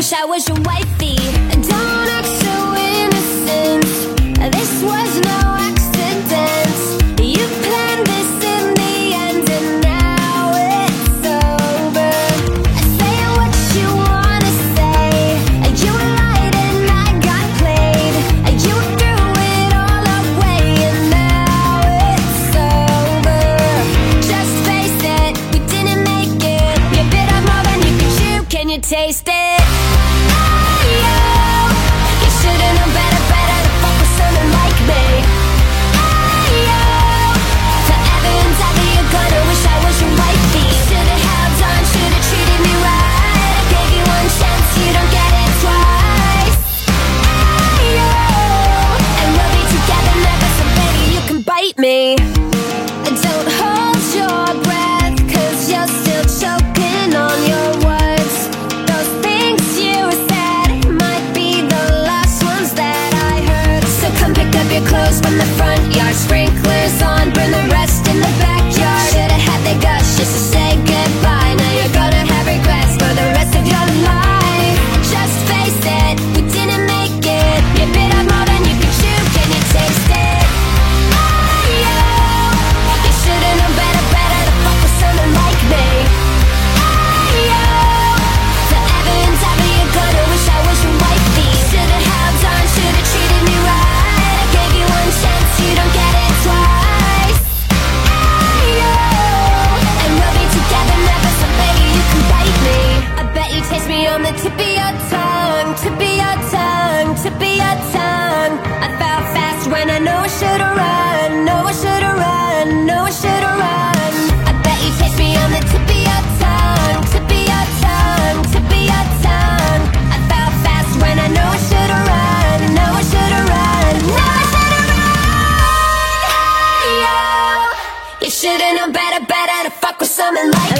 wish I was your wifey. Don't act so innocent. This was no accident. You planned this in the end, and now it's over. Say what you wanna say. You lied and I got played. You threw it all away, and now it's over. Just face it, we didn't make it. You bit off more than you could chew. Can you taste it? Me. Don't hold your breath, 'cause you're still choking on your words. Those things you said might be the last ones that I heard. So come pick up your clothes from the front yard. Sprinklers on, burn the rest in the backyard. Should've had the guts just to say goodbye. Now you're gonna have regrets for the rest of your life. Just face it, we didn't make it. You bit off more than you could chew. Can you taste it? Tip of your tongue, tip of your tongue, tip of your tongue. I fell fast when I know I should've run, know I should've run, know I should've run. I bet you taste me on the tip of your tongue, tip of your tongue, tip of your tongue. I fell fast when I know I should've run, know I should've run, know I should've run. You should've known better, better to fuck with someone like